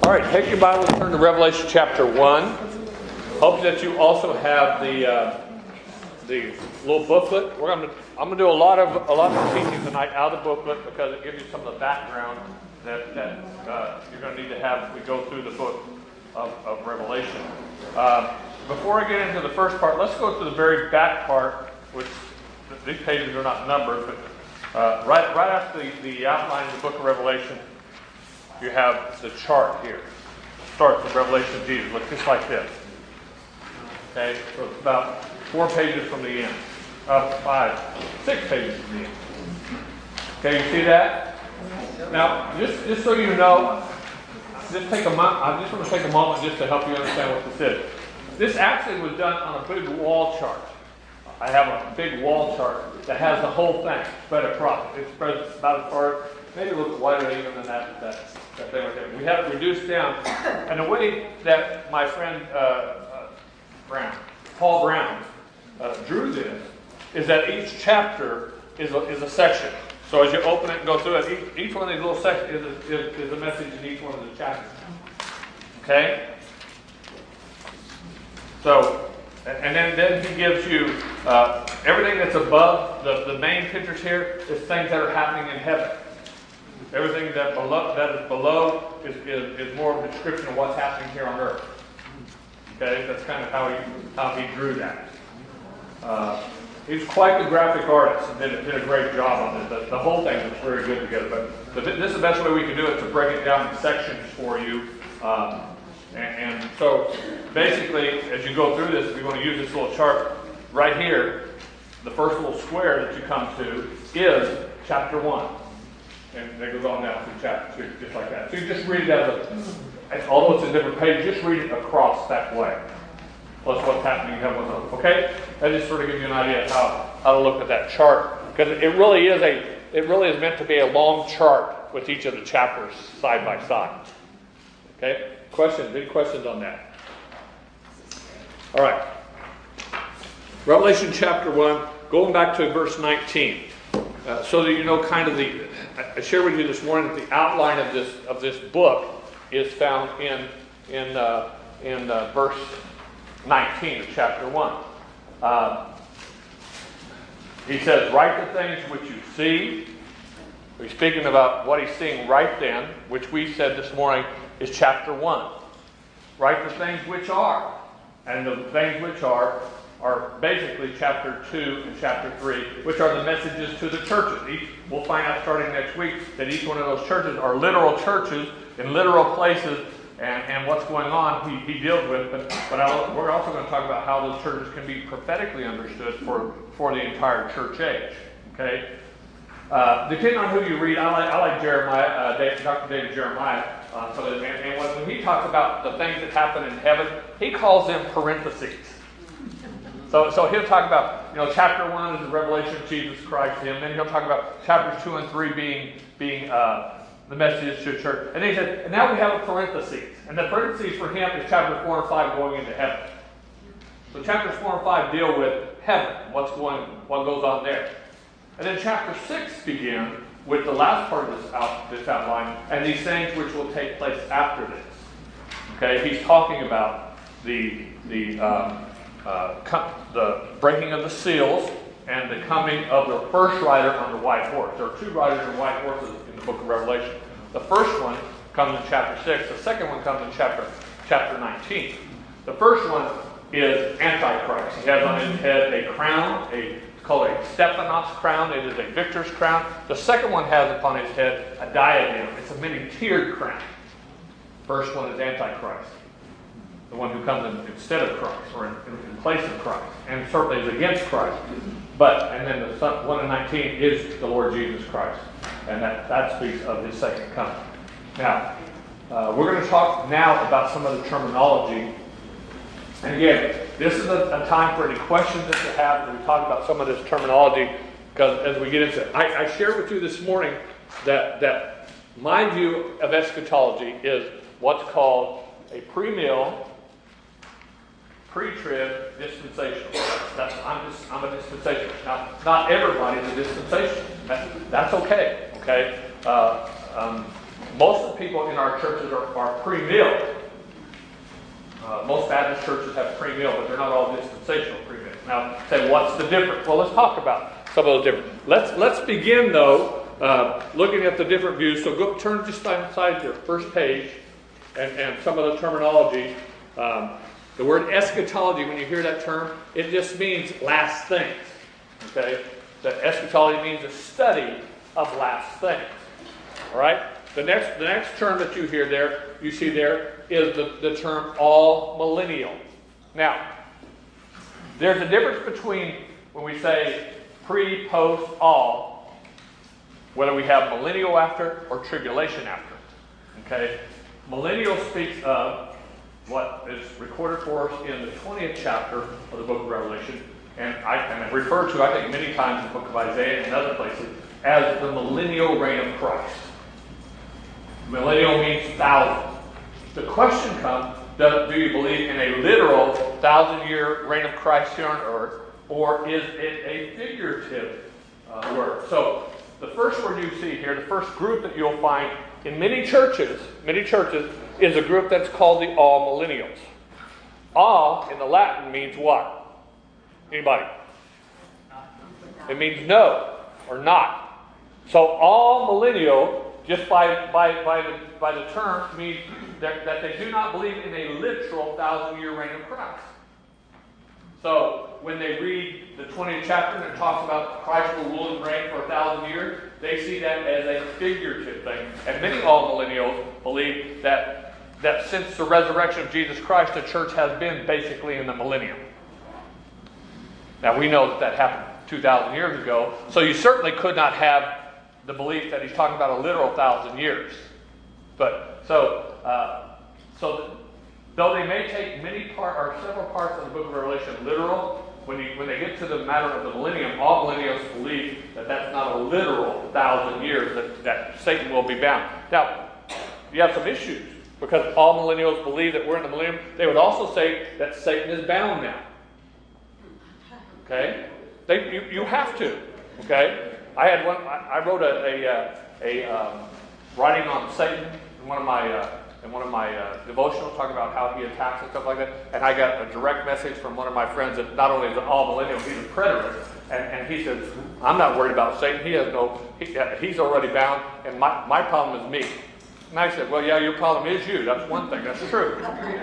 All right, take your Bible and turn to Revelation chapter 1. Hope that you also have the little booklet. I'm going to do a lot of teaching tonight out of the booklet because it gives you some of the background that you're going to need to have as we go through the book of Revelation. Before I get into the first part, let's go to the very back part, which these pages are not numbered, but right after the outline of the book of Revelation, you have the chart here. It starts with Revelation of Jesus. Looks just like this. Okay, so it's about 4 pages from the end. 6 pages from the end. Okay, you see that? Now, just so you know, I just want to take a moment just to help you understand what this is. This actually was done on a big wall chart. I have a big wall chart that has the whole thing spread across. It spreads about as far, maybe a little bit wider even than that thing right there. We have it reduced down. And the way that my friend Paul Brown, drew this is that each chapter is a section. So as you open it and go through it, each one of these little sections is a message in each one of the chapters. Okay? So, and then he gives you everything that's above the main pictures here is things that are happening in heaven. Everything that is below is more of a description of what's happening here on earth. Okay, that's kind of how he drew that. He's quite the graphic artist and did a great job on it. The whole thing was very good together. But this is the best way we can do it, to break it down in sections for you. And so basically, as you go through this, if you want to use this little chart right here, the first little square that you come to is chapter 1. And it goes on down through chapter 2, just like that. So you just read it although it's a different page, just read it across that way. Plus what's happening in heaven. Okay? That just sort of gives you an idea of how to look at that chart. Because it really is meant to be a long chart with each of the chapters side by side. Okay? Questions? Any questions on that? All right. Revelation chapter 1, going back to verse 19. So that you know kind of I shared with you this morning that the outline of this book is found in verse 19 of chapter 1. He says, "Write the things which you see." He's speaking about what he's seeing right then, which we said this morning is chapter 1. Write the things which are. And the things which are basically chapter 2 and chapter 3, which are the messages to the churches. We'll find out starting next week that each one of those churches are literal churches in literal places, and what's going on he deals with. But we're also going to talk about how those churches can be prophetically understood for the entire church age. Okay? Depending on who you read, I like Jeremiah, Dr. David Jeremiah. And when he talks about the things that happen in heaven, he calls them parentheses. So he'll talk about, chapter 1 is the revelation of Jesus Christ to him. Then he'll talk about chapters 2 and 3 being the messages to the church. And then he said, and now we have a parentheses. And the parentheses for him is chapter 4 and 5 going into heaven. So chapters 4 and 5 deal with heaven, what goes on there. And then chapter 6 begins with the last part of this outline, and these things which will take place after this. Okay, he's talking about the breaking of the seals and the coming of the first rider on the white horse. There are 2 riders on white horses in the book of Revelation. The first one comes in chapter 6. The second one comes in chapter 19. The first one is Antichrist. He has on his head a crown, it's called a Stephanos crown. It is a victor's crown. The second one has upon his head a diadem. It's a many-tiered crown. First one is Antichrist, the one who comes instead of Christ, or in place of Christ, and certainly is against Christ. And then the one in 19 is the Lord Jesus Christ, and that speaks of his second coming. Now, we're going to talk now about some of the terminology. And again, this is a time for any questions that you have when we talk about some of this terminology, because as we get into it, I shared with you this morning that my view of eschatology is what's called a premill, pre-trib dispensational. I'm a dispensational. Now, not everybody's a dispensational. That's okay. Okay. Most of the people in our churches are pre-meal. Most Baptist churches have pre-meal, but they're not all dispensational pre-meal. Now, say, what's the difference? Well, let's talk about some of those different. Let's begin, though, looking at the different views. So go turn just inside your first page and some of the terminology. The word eschatology, when you hear that term, it just means last things. Okay? That eschatology means a study of last things. All right? The next term that you see there, is the term all millennial. Now, there's a difference between when we say pre, post, all, whether we have millennial after or tribulation after. Okay? Millennial speaks of what is recorded for us in the 20th chapter of the book of Revelation, and I refer to, I think, many times in the book of Isaiah and other places, as the millennial reign of Christ. Millennial means thousand. The question comes, do you believe in a literal 1,000-year reign of Christ here on earth, or is it a figurative word? So, the first word you see here, the first group that you'll find in many churches, is a group that's called the all millennials. All in the Latin means what? Anybody? It means no or not. So all millennial, just by the term, means that they do not believe in a literal 1,000-year reign of Christ. So when they read the 20th chapter and it talks about Christ will rule and reign for 1,000 years, they see that as a figurative thing. And many all millennials believe that since the resurrection of Jesus Christ, the church has been basically in the millennium. Now we know that happened 2,000 years ago, so you certainly could not have the belief that he's talking about a literal 1,000 years. But so though they may take several parts of the book of Revelation literal, when they get to the matter of the millennium, all millennials believe that that's not a literal 1,000 years that Satan will be bound. Now, you have some issues because all millennials believe that we're in the millennium. They would also say that Satan is bound now. Okay, you have to. Okay, I wrote a writing on Satan in one of my devotionals, talking about how he attacks and stuff like that. And I got a direct message from one of my friends that not only is an all millennial, he's a preterist, and he says, "I'm not worried about Satan. He's already bound, and my problem is me." And I said, "Well, yeah, your problem is you. That's one thing. That's true."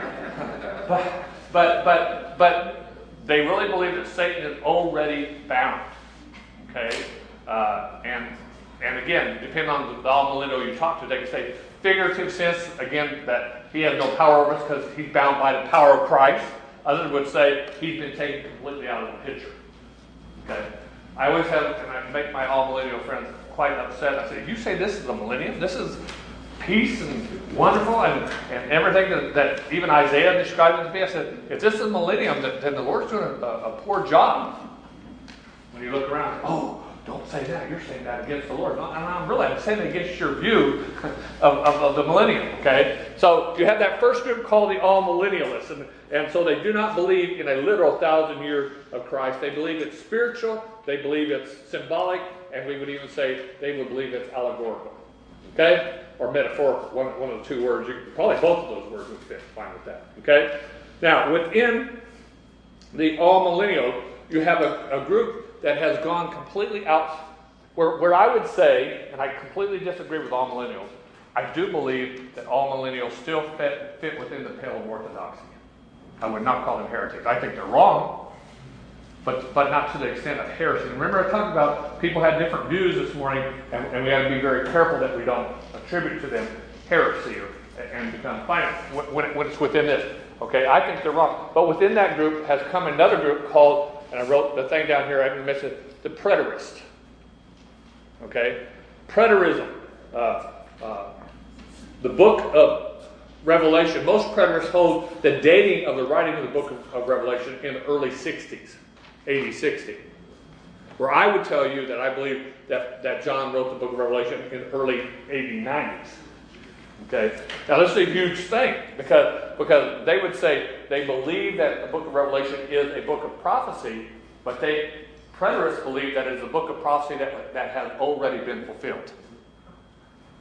But they really believe that Satan is already bound. Okay, and again, depending on the all millennial you talk to, they can say figurative sense, again, that he has no power over us because he's bound by the power of Christ. Others would say he's been taken completely out of the picture. Okay, I always have, and I make my all millennial friends quite upset. I say, "You say this is a millennium? This is peace and wonderful and everything that even Isaiah described it to be." I said, "If this is a millennium, then the Lord's doing a poor job." When you look around, "Oh, don't say that. You're saying that against the Lord." I'm saying it against your view of the millennium. Okay, so you have that first group called the all millennialists, and so they do not believe in a literal 1,000 years of Christ. They believe it's spiritual. They believe it's symbolic, and we would even say they would believe it's allegorical. Okay, or metaphorical. One of the two words. Probably both of those words would fit fine with that. Okay, now within the all millennial, you have a group that has gone completely out, where I would say, and I completely disagree with all millennials, I do believe that all millennials still fit within the pale of orthodoxy. I would not call them heretics. I think they're wrong, but not to the extent of heresy. Remember I talked about people had different views this morning, and we have to be very careful that we don't attribute to them heresy and become final when it's within this. Okay, I think they're wrong. But within that group has come another group called, and I wrote the thing down here, I didn't miss it, the preterist. Okay? Preterism. The book of Revelation, most preterists hold the dating of the writing of the book of Revelation in the early 60s, 80, 60. Where I would tell you that I believe that John wrote the book of Revelation in the early 80s, 90s. Okay, now this is a huge thing because they would say they believe that the book of Revelation is a book of prophecy, but preterists believe that it's a book of prophecy that has already been fulfilled.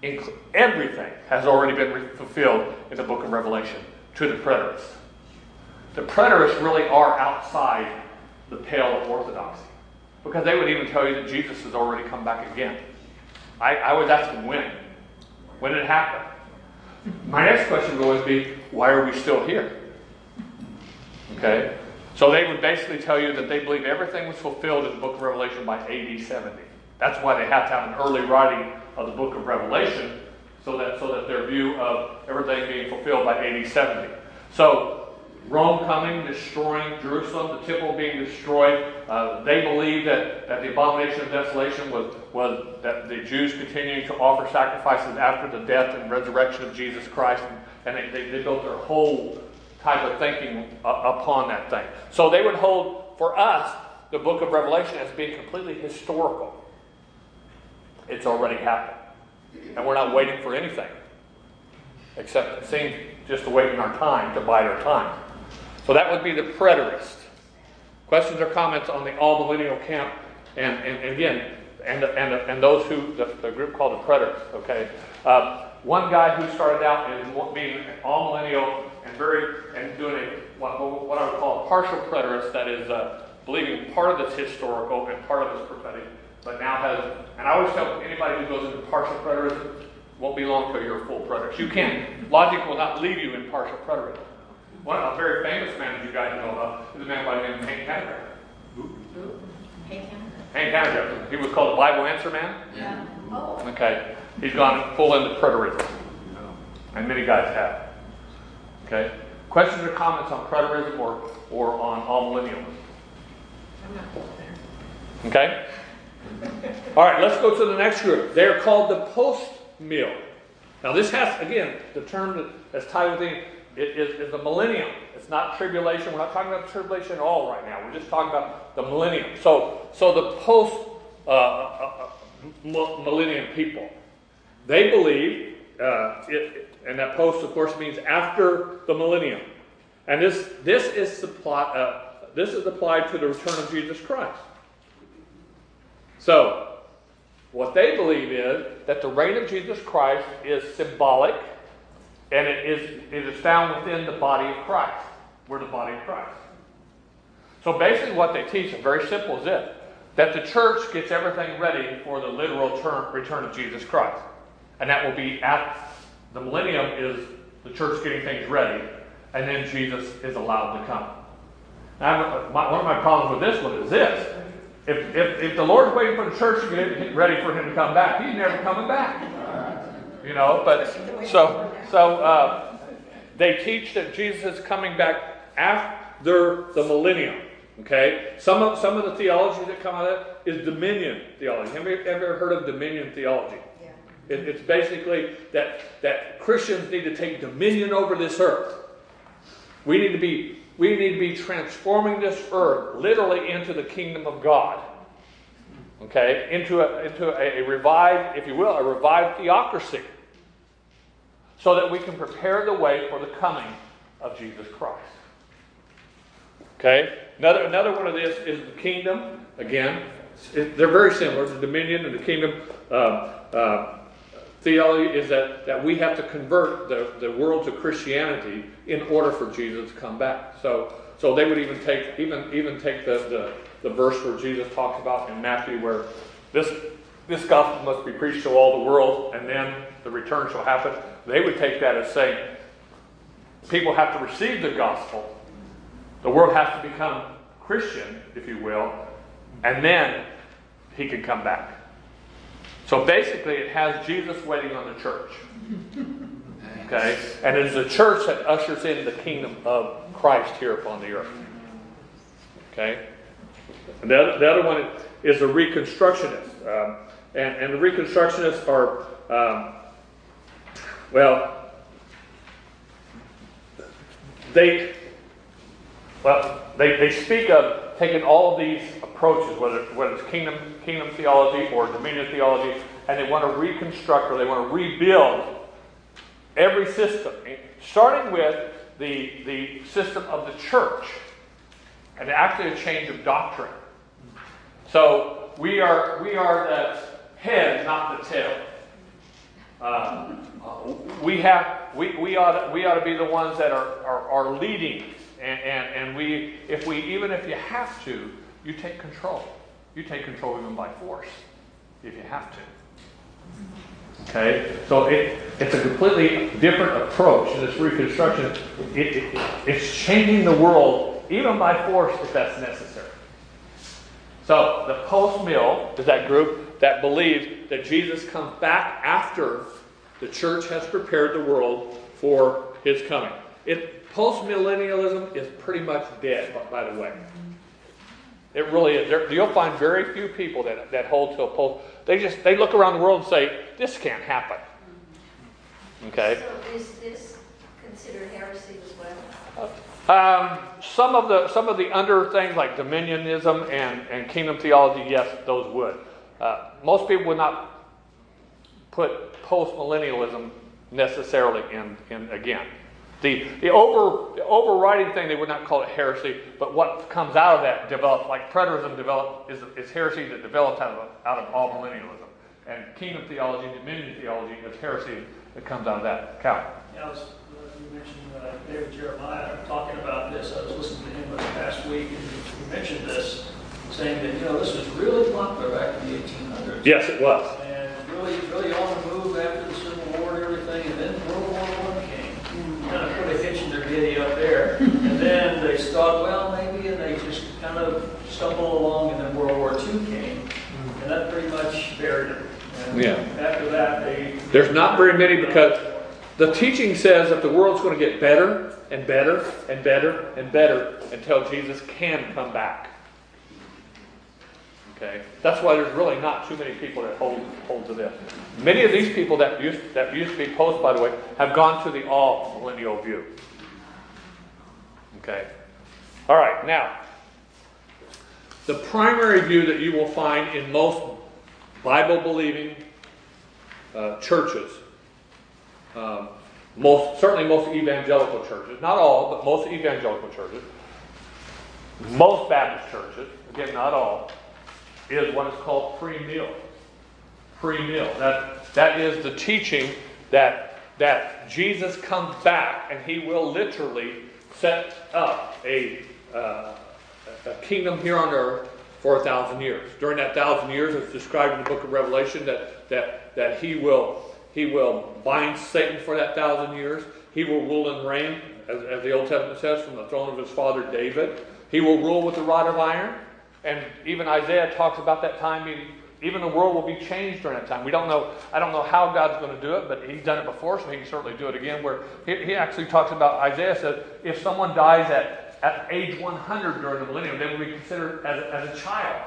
everything has already been fulfilled in the book of Revelation to the preterists. The preterists really are outside the pale of orthodoxy, because they would even tell you that Jesus has already come back again. I was asking when. When did it happen? My next question would always be, why are we still here? Okay? So they would basically tell you that they believe everything was fulfilled in the book of Revelation by AD 70. That's why they have to have an early writing of the book of Revelation, so that their view of everything being fulfilled by AD 70. So Rome coming, destroying Jerusalem, the temple being destroyed. They believed that the abomination of desolation was that the Jews continuing to offer sacrifices after the death and resurrection of Jesus Christ. And they built their whole type of thinking upon that thing. So they would hold, for us, the book of Revelation as being completely historical. It's already happened. And we're not waiting for anything. Except it seems just to wait in our time, to bide our time. So that would be the preterist. Questions or comments on the all-millennial camp, and again, and those who the group called the preterists. Okay, one guy who started out as being all-millennial and doing what I would call a partial preterist, that is believing part of it's historical and part of it's prophetic, but now has. And I always tell anybody who goes into partial preterism, won't be long until you're a full preterist. You can't. Logic will not leave you in partial preterism. A very famous man that you guys know of is a man by the name of Hank Hanegraaff. Hank Hanegraaff. He was called the Bible Answer Man. Yeah. Oh. Okay. He's gone full into preterism. And many guys have. Okay. Questions or comments on preterism or on all-millennialism? Okay. All right, let's go to the next group. They're called the post-mill. Now this has, again, the term that's tied with it is the millennium. It's not tribulation. We're not talking about tribulation at all right now. We're just talking about the millennium. So the post-millennium people, they believe, and that post, of course, means after the millennium. And this is applied to the return of Jesus Christ. So, what they believe is that the reign of Jesus Christ is symbolic, and it is found within the body of Christ. We're the body of Christ. So basically what they teach is very simple as this, that the church gets everything ready for the literal return of Jesus Christ. And that will be at the millennium is the church getting things ready, and then Jesus is allowed to come. Now, one of my problems with this one is this. If the Lord's waiting for the church to get ready for him to come back, he's never coming back. You know, but so they teach that Jesus is coming back after the millennium. Okay, some of the theology that come out of that is dominion theology. Have you ever heard of dominion theology? Yeah. It's basically that Christians need to take dominion over this earth. We need to be transforming this earth literally into the kingdom of God. Okay, into a revived, if you will, a revived theocracy, so that we can prepare the way for the coming of Jesus Christ. Okay, another one of this is the kingdom. Again, they're very similar. The dominion and the kingdom theology is that we have to convert the world to Christianity in order for Jesus to come back. So they would even take the verse where Jesus talks about in Matthew where this gospel must be preached to all the world and then the return shall happen. They would take that as saying people have to receive the gospel. The world has to become Christian, if you will, and then he can come back. So basically it has Jesus waiting on the church. Okay? And it is the church that ushers in the kingdom of Christ here upon the earth. Okay? And the other one is the Reconstructionists. And the Reconstructionists are, they speak of taking all of these approaches, whether it's kingdom theology or dominion theology, and they want to reconstruct or they want to rebuild every system, starting with the system of the church, and actually a change of doctrine. So we are the head, not the tail. We ought to be the ones that are leading, and if you have to, you take control. You take control even by force, if you have to. Okay, so it's a completely different approach in this Reconstruction. It's changing the world even by force if that's necessary. So the post-mill is that group that believes that Jesus comes back after the church has prepared the world for his coming. Post-millennialism is pretty much dead, by the way. It really is. You'll find very few people that hold to a post. They look around the world and say, this can't happen. Okay? So is this considered heresy as well? Some of the under things like dominionism and kingdom theology, yes, those would. Most people would not put post-millennialism necessarily in again. The overriding thing, they would not call it heresy, but what comes out of that develops, like preterism is heresy that develops out of all millennialism. And kingdom theology, dominion theology is heresy that comes out of that. Cal? Yeah, you mentioned David Jeremiah talking about this. I was listening to him this past week, and he mentioned this, saying that, this was really popular back in the 1800s. Yes, it was. And really on the move after the Civil War and everything, and then World War I came. Kind of put a hitch in their giddy up there. And then they thought, well, maybe, and they just kind of stumbled along, and then World War II came. And that pretty much buried it. And after that, there's not very many, because the teaching says that the world's going to get better and better and better and better until Jesus can come back. Okay, that's why there's really not too many people that hold to this. Many of these people that used to be post, by the way, have gone to the all millennial view. Okay, all right. Now, the primary view that you will find in most Bible-believing churches, certainly most evangelical churches, not all, but most evangelical churches, most Baptist churches, again, not all, is what is called pre-mill. Pre-mill. That is the teaching that Jesus comes back and he will literally set up a kingdom here on earth for 1,000 years. During that 1,000 years, it's described in the book of Revelation that he will bind Satan for that 1,000 years. He will rule and reign, as the Old Testament says, from the throne of his father David. He will rule with a rod of iron. And even Isaiah talks about that time. Even the world will be changed during that time. I don't know how God's going to do it, but he's done it before, so he can certainly do it again. Where he actually talks about, Isaiah says, if someone dies at age 100 during the millennium, they will be considered as a child.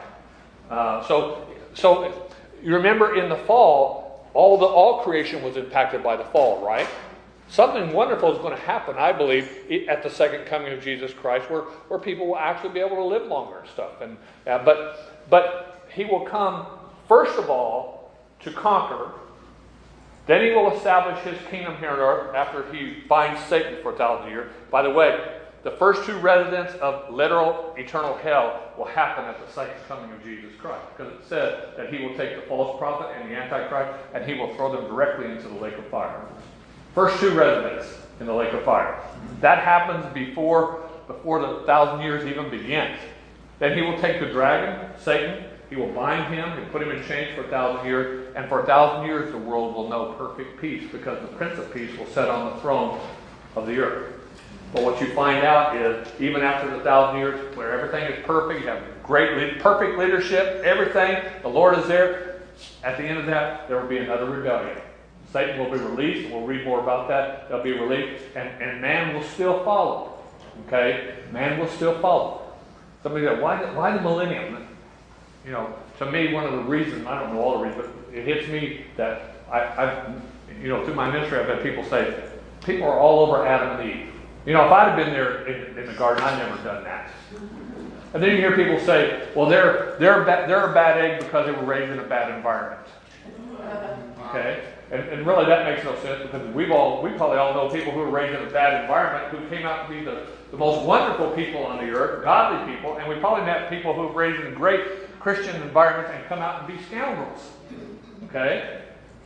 So you remember in the fall, all creation was impacted by the fall, right? Something wonderful is going to happen, I believe, at the second coming of Jesus Christ, where people will actually be able to live longer and stuff. But he will come, first of all, to conquer. Then he will establish his kingdom here on earth after he binds Satan for 1,000 years. By the way, the first two residents of literal eternal hell will happen at the second coming of Jesus Christ, because it says that he will take the false prophet and the Antichrist and he will throw them directly into the lake of fire. First two residents in the lake of fire. That happens before the 1,000 years even begins. Then he will take the dragon, Satan, he will bind him and put him in chains for 1,000 years, and for 1,000 years the world will know perfect peace, because the Prince of Peace will sit on the throne of the earth. But what you find out is, even after the 1,000 years, where everything is perfect, you have perfect leadership, everything, the Lord is there, at the end of that, there will be another rebellion. Satan will be released, and we'll read more about that. They'll be released, and man will still follow. Okay? Man will still follow. Somebody said, why the millennium? To me, one of the reasons, I don't know all the reasons, but it hits me that through my ministry, I've had people say, people are all over Adam and Eve. If I'd have been there in the garden, I'd never done that. And then you hear people say, well, they're a bad egg because they were raised in a bad environment. Okay? And really that makes no sense, because we probably all know people who were raised in a bad environment who came out to be the most wonderful people on the earth, godly people, and we probably met people who were raised in great Christian environments and come out and be scoundrels. Okay?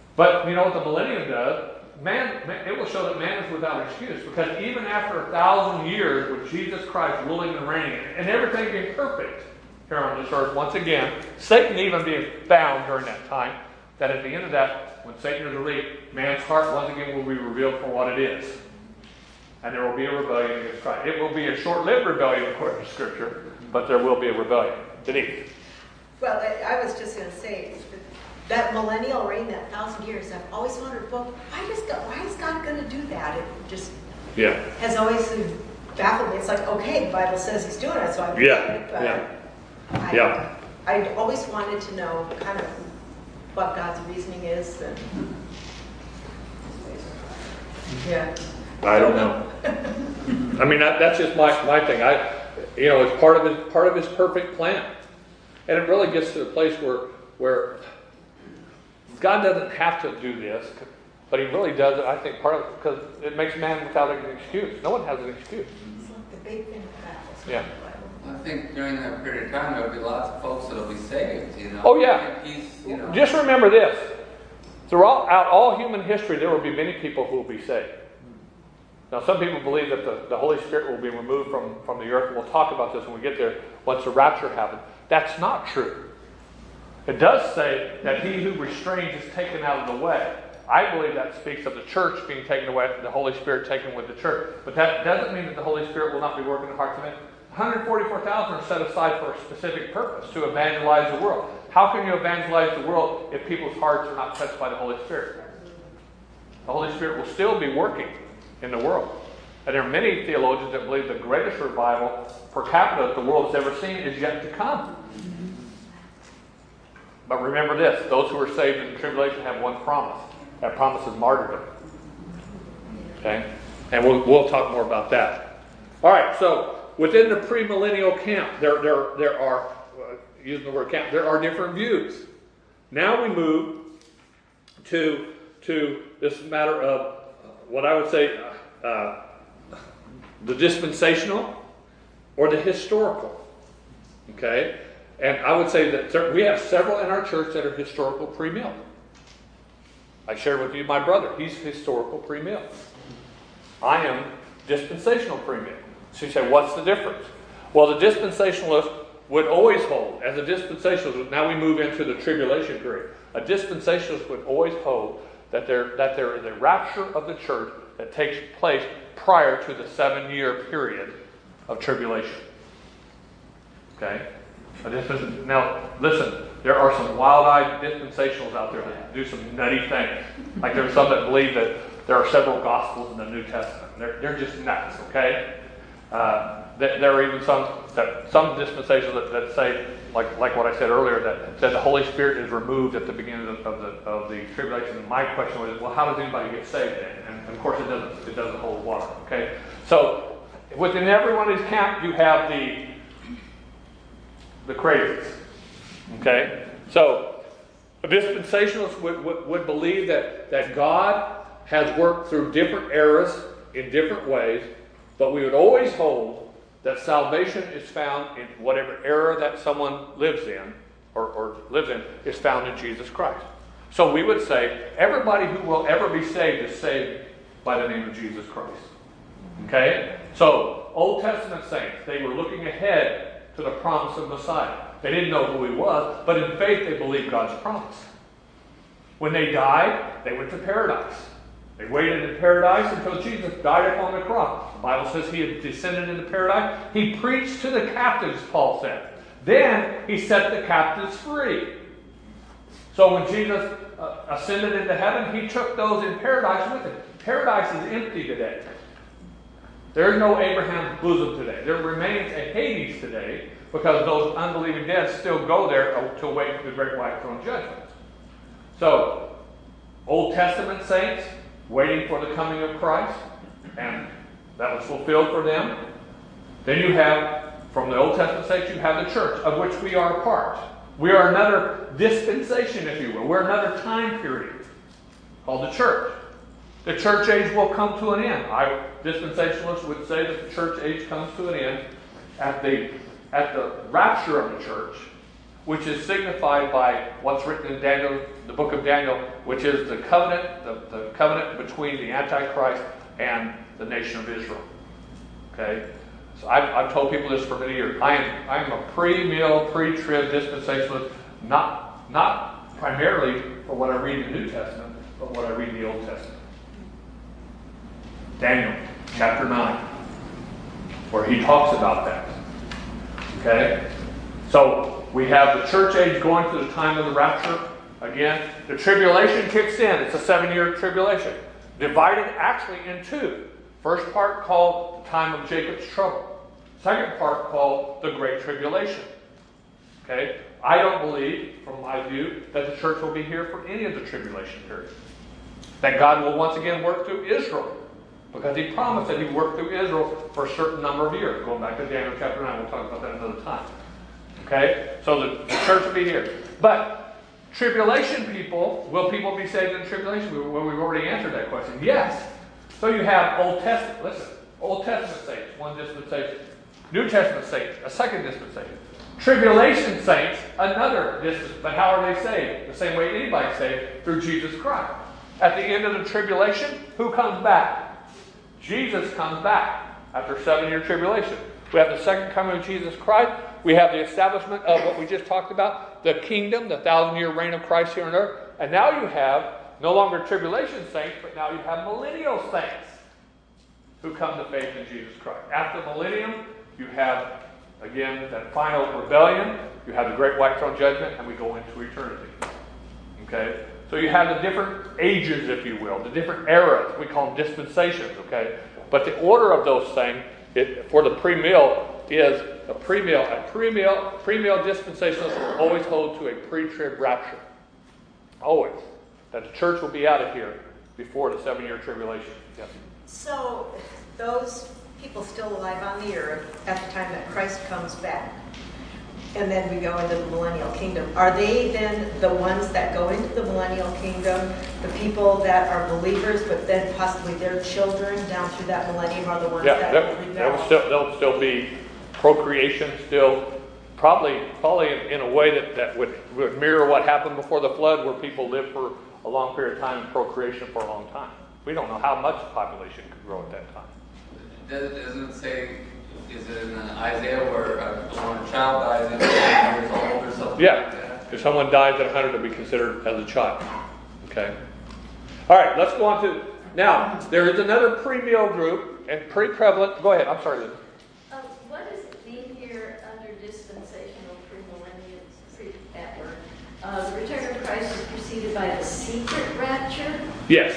But you know what the millennium does? It will show that man is without excuse, because even after 1,000 years with Jesus Christ ruling and reigning and everything being perfect here on this earth, once again, Satan even being bound during that time, that at the end of that, when Satan is released, man's heart once again will be revealed for what it is. And there will be a rebellion against Christ. It will be a short-lived rebellion according to Scripture, but there will be a rebellion. Denise? Well, I was just going to say, that millennial reign, that 1,000 years, I've always wondered, well, why is God going to do that? It just has always baffled me. It's like, okay, the Bible says he's doing it, so I'm doing it. But I always wanted to know kind of what God's reasoning is. And, I don't know. I mean, that's just my thing. It's part of his perfect plan. And it really gets to the place where God doesn't have to do this, but he really does it, I think, part of it, because it makes man without an excuse. No one has an excuse. It's like the big thing that Yeah. I think during that period of time, there'll be lots of folks that'll be saved, Oh, yeah. Just remember this. Throughout all human history, there will be many people who will be saved. Now, some people believe that the Holy Spirit will be removed from the earth, and we'll talk about this when we get there, once the rapture happens. That's not true. It does say that he who restrains is taken out of the way. I believe that speaks of the church being taken away, the Holy Spirit taken with the church. But that doesn't mean that the Holy Spirit will not be working in the hearts of men. 144,000 are set aside for a specific purpose, to evangelize the world. How can you evangelize the world if people's hearts are not touched by the Holy Spirit? The Holy Spirit will still be working in the world. And there are many theologians that believe the greatest revival per capita that the world has ever seen is yet to come. But remember this, those who are saved in the tribulation have one promise. That promise is martyrdom. Okay? And we'll talk more about that. All right, so within the premillennial camp, there are, using the word camp, there are different views. Now we move to this matter of what I would say the dispensational or the historical. Okay? And I would say that we have several in our church that are historical pre-mill. I shared with you my brother. He's historical pre-mill. I am dispensational pre-mill. So you say, what's the difference? Well, the dispensationalist would always hold, as a dispensationalist, now we move into the tribulation period. A dispensationalist would always hold that there is a rapture of the church that takes place prior to the 7-year period of tribulation. Okay? Now, listen, there are some wild-eyed dispensationals out there that do some nutty things. Like there are some that believe that there are several gospels in the New Testament. They're just nuts, okay? There are even some dispensationals that say, like what I said earlier, that the Holy Spirit is removed at the beginning of the tribulation. And my question was, well, how does anybody get saved then? And of course, it doesn't hold water. Okay, so within every one of these camps, you have the crazies. Okay, so a dispensationalist would believe that God has worked through different eras in different ways, but we would always hold that salvation is found in whatever era that someone lives in, or lives in, is found in Jesus Christ. So we would say everybody who will ever be saved is saved by the name of Jesus Christ. Okay? So, Old Testament saints, they were looking ahead to the promise of Messiah. They didn't know who he was, but in faith they believed God's promise. When they died, they went to paradise. They waited in paradise until Jesus died upon the cross. The Bible says he had descended into paradise. He preached to the captives, Paul said. Then he set the captives free. So when Jesus ascended into heaven, he took those in paradise with him. Paradise is empty today. There is no Abraham's bosom today. There remains a Hades today because those unbelieving dead still go there to await the great white throne judgment. So, Old Testament saints waiting for the coming of Christ, and that was fulfilled for them. Then you have, from the Old Testament saints, you have the church, of which we are a part. We are another dispensation, if you will. We're another time period called the church. The church age will come to an end. Dispensationalists would say that the church age comes to an end at the rapture of the church. which is signified by what's written in Daniel, the book of Daniel, which is the covenant, the covenant between the Antichrist and the nation of Israel. Okay? So I've told people this for many years. I'm a pre-mill, pre-trib dispensationalist, not primarily for what I read in the New Testament, but what I read in the Old Testament. Daniel chapter 9, where he talks about that. Okay? So we have the church age going through the time of the rapture. Again, the tribulation kicks in. It's a 7-year tribulation. Divided actually in two. First part called the time of Jacob's trouble. Second part called the Great Tribulation. Okay? I don't believe, from my view, that the church will be here for any of the tribulation period. That God will once again work through Israel. Because he promised that he would work through Israel for a certain number of years. Going back to Daniel chapter 9, we'll talk about that another time. Okay? So the church will be here. But tribulation people, will people be saved in tribulation? Well, we've already answered that question. Yes. So you have Old Testament saints, one dispensation. New Testament saints, a second dispensation. Tribulation saints, another dispensation. But how are they saved? The same way anybody's saved, through Jesus Christ. At the end of the tribulation, who comes back? Jesus comes back after 7-year tribulation. We have the second coming of Jesus Christ. We have the establishment of what we just talked about, the kingdom, the 1,000-year reign of Christ here on earth. And now you have no longer tribulation saints, but now you have millennial saints who come to faith in Jesus Christ. After millennium, you have, again, that final rebellion. You have the great white throne judgment, and we go into eternity. Okay? So you have the different ages, if you will, the different eras. We call them dispensations, okay? But the order of those things, for the pre-mill, is a pre-mill. A pre-mill dispensationalist will always hold to a pre-trib rapture. Always. That the church will be out of here before the 7-year tribulation. Yes. So those people still alive on the earth at the time that Christ comes back, and then we go into the millennial kingdom. Are they then the ones that go into the millennial kingdom, the people that are believers, but then possibly their children down through that millennium are the ones that will rebel? There'll still be procreation, still probably in a way that would mirror what happened before the flood, where people lived for a long period of time in procreation for a long time. We don't know how much the population could grow at that time. Doesn't it say, is it in Isaiah where a child dies at 100 years old or something like that? If someone dies at 100, it'll be considered as a child. Okay? All right, let's go on to... Now, there is another pre-meal group, and pretty prevalent... Go ahead, I'm sorry, Liz. What does it mean here under dispensational premillennial, that word? The return of Christ is preceded by the secret rapture? Yes.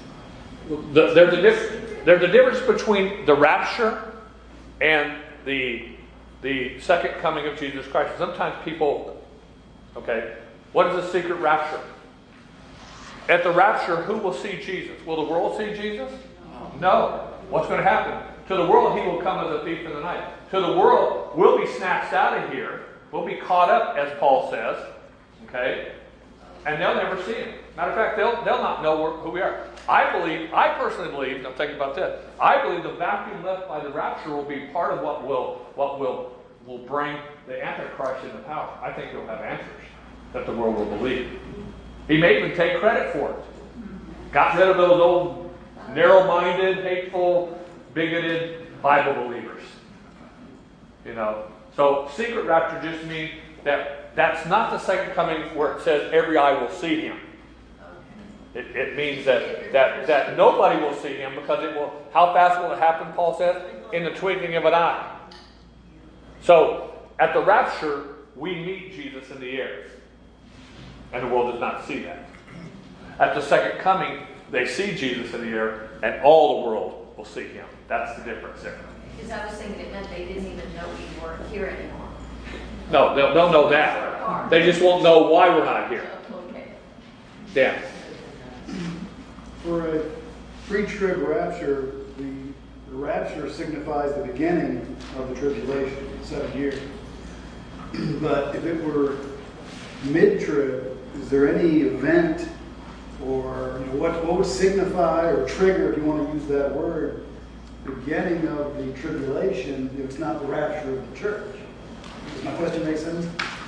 There's a difference between the rapture and the second coming of Jesus Christ. Sometimes people, okay, what is the secret rapture? At the rapture, who will see Jesus? Will the world see Jesus? No. What's going to happen? To the world, he will come as a thief in the night. To the world, we'll be snatched out of here. We'll be caught up, as Paul says, okay? And they'll never see him. Matter of fact, they'll not know who we are. I personally believe, now think about this, I believe the vacuum left by the rapture will be part of what will bring the Antichrist into power. I think he'll have answers that the world will believe. He may even take credit for it. Got rid of those old narrow-minded, hateful, bigoted Bible believers. You know, so secret rapture just means that's not the second coming where it says every eye will see him. It means that nobody will see him, because it will. How fast will it happen? Paul says, in the twinkling of an eye. So at the rapture, we meet Jesus in the air, and the world does not see that. At the second coming, they see Jesus in the air, and all the world will see him. That's the difference there. Because I was thinking it meant they didn't even know we weren't here anymore. No, they'll know that. They just won't know why we're not here. Okay. Dan. For a pre-trib rapture, the rapture signifies the beginning of the tribulation, 7 years. But if it were mid-trib, is there any event or what would signify or trigger, if you want to use that word, the beginning of the tribulation if it's not the rapture of the church? Does my question make sense?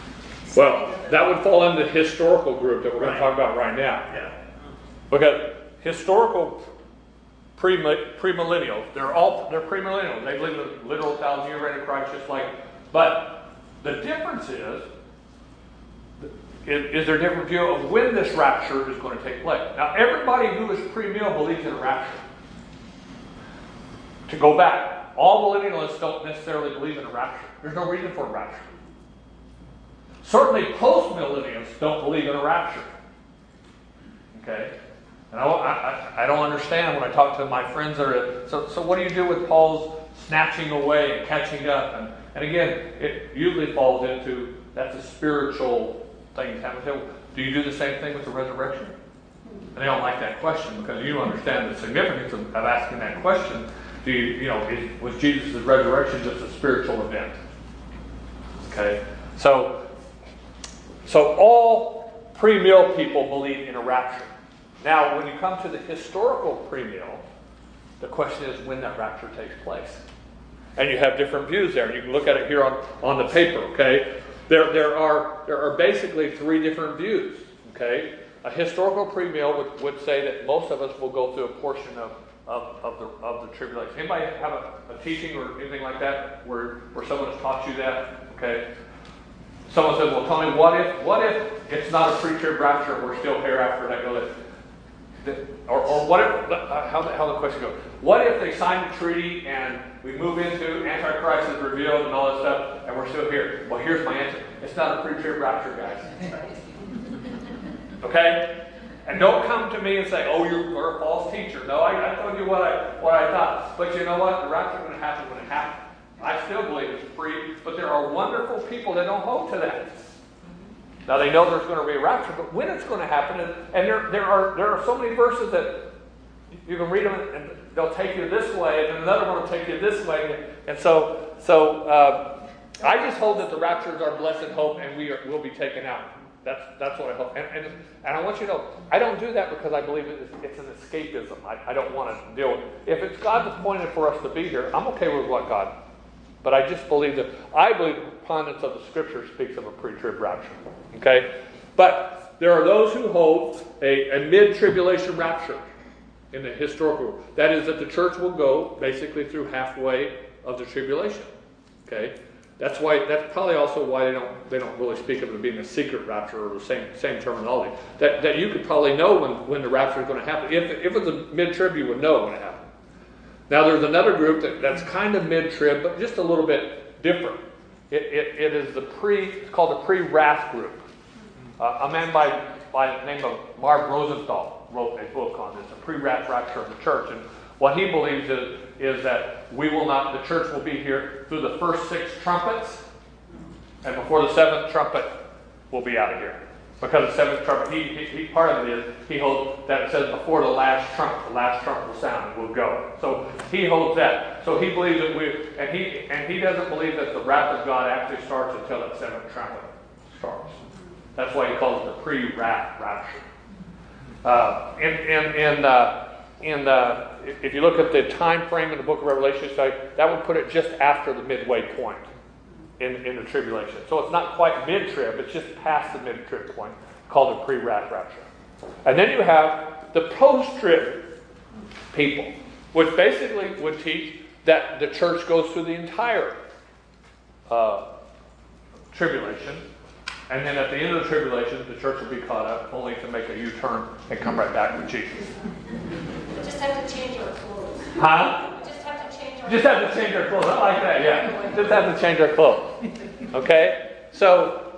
Well, that would fall into the historical group that we're going to talk about right now. Yeah. Because historical premillennials, they're premillennials. They believe in the literal 1,000-year reign of Christ, just like. But the difference is there a different view of when this rapture is going to take place. Now, everybody who is premill believes in a rapture. To go back, all millennialists don't necessarily believe in a rapture. There's no reason for a rapture. Certainly, post-millennials don't believe in a rapture. Okay? And I don't understand when I talk to my friends that are. So what do you do with Paul's snatching away and catching up? And again, it usually falls into that's a spiritual thing. Do you do the same thing with the resurrection? And they don't like that question because you understand the significance of asking that question. Was Jesus' resurrection just a spiritual event? Okay, so all premill people believe in a rapture. Now, when you come to the historical premill, the question is when that rapture takes place. And you have different views there. You can look at it here on the paper, okay? There are basically three different views, okay? A historical premill would say that most of us will go through a portion of the tribulation. Anybody have a teaching or anything like that where someone has taught you that, okay? Someone says, well, tell me, what if it's not a pre-trib rapture and we're still here after that? Or what if, how the question goes, what if they sign the treaty and we move into Antichrist is revealed and all that stuff and we're still here? Well, here's my answer. It's not a pre-trib rapture, guys. Okay? And don't come to me and say, oh, you're a false teacher. No, I told you what I thought. But you know what? The rapture is going to happen when it happens. I still believe it's free, but there are wonderful people that don't hold to that. Now they know there's going to be a rapture, but when it's going to happen, and there are so many verses that you can read them and they'll take you this way, and then another one will take you this way, and so I just hold that the rapture is our blessed hope, and we'll be taken out. That's what I hope, and I want you to know I don't do that because I believe it's an escapism. I don't want to deal with it. If it's God's appointed for us to be here, I'm okay with what God. But I just believe the preponderance of the Scripture speaks of a pre-trib rapture. Okay? But there are those who hold a mid-tribulation rapture in the historical. That is that the church will go basically through halfway of the tribulation. Okay? That's probably also why they don't really speak of it being a secret rapture or the same terminology. That you could probably know when the rapture is going to happen. If it was a mid-trib, you would know when it happened. Now there's another group that's kind of mid-trib, but just a little bit different. It is it's called the pre-wrath group. A man by the name of Marv Rosenthal wrote a book on this, the pre-wrath rapture of the church. And what he believes is that the church will be here through the first 6 trumpets, and before the 7th trumpet, we'll be out of here. Because the 7th trumpet, he part of it is, he holds that it says before the last trump will sound and we'll go. So he holds that. So he believes that he doesn't believe that the wrath of God actually starts until that 7th trumpet starts. That's why he calls it the pre-wrath rapture. If you look at the time frame in the book of Revelation, that would put it just after the midway point in the tribulation. So it's not quite mid-trib, it's just past the mid-trib point, called the pre-wrath rapture. And then you have the post-trib people, which basically would teach that the church goes through the entire tribulation, and then at the end of the tribulation, the church will be caught up, only to make a U-turn and come right back with Jesus. We just have to change our clothes. Huh? Just have to change our clothes. I like that, yeah. Just have to change our clothes. Okay? So,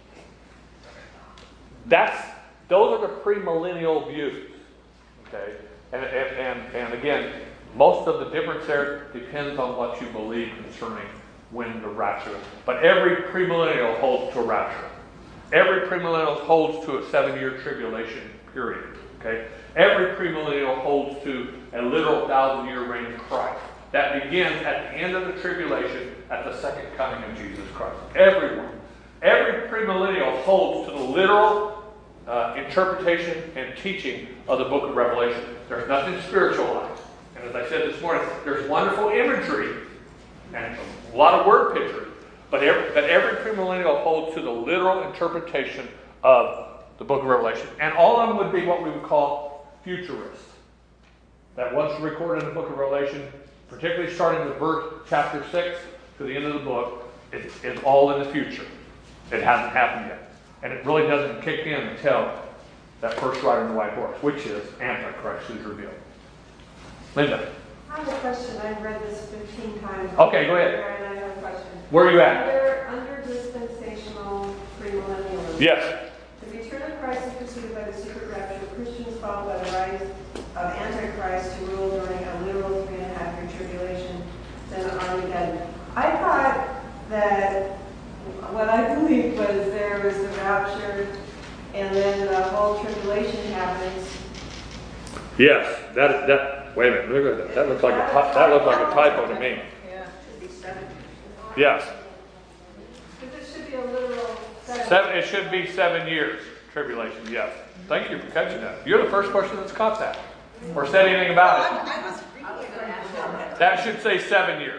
those are the premillennial views. Okay? And again, most of the difference there depends on what you believe concerning when the rapture is. But every premillennial holds to a rapture. Every premillennial holds to a 7-year tribulation period. Okay? Every premillennial holds to a literal 1,000-year reign of Christ. That begins at the end of the tribulation at the second coming of Jesus Christ. Everyone. Every premillennial holds to the literal interpretation and teaching of the book of Revelation. There's nothing spiritualized. And as I said this morning, there's wonderful imagery and a lot of word pictures. But every premillennial holds to the literal interpretation of the book of Revelation. And all of them would be what we would call futurists. That what's recorded in the book of Revelation, particularly starting with verse chapter 6 to the end of the book, is all in the future. It hasn't happened yet. And it really doesn't kick in until that first rider on the white horse, which is Antichrist, is revealed. Linda. I have a question. I've read this 15 times. Okay, go ahead. And I have a question. Where are you at? Under dispensational premillennialism. Yes. The return of Christ is preceded by the secret rapture. Christians followed by the rise of Antichrist to rule during a literal 3.5-year tribulation, then Armageddon. I thought that what I believed was there was the rapture and then the whole tribulation happens. Yes. Wait a minute. Look at that. That looks like a typo to me. Yeah, should be 7. Yes. Because it should be a literal 7. It should be 7 years tribulation. Yes. Thank you for catching that. You're the first person that's caught that or said anything about it. I was reading it. That should say 7 years.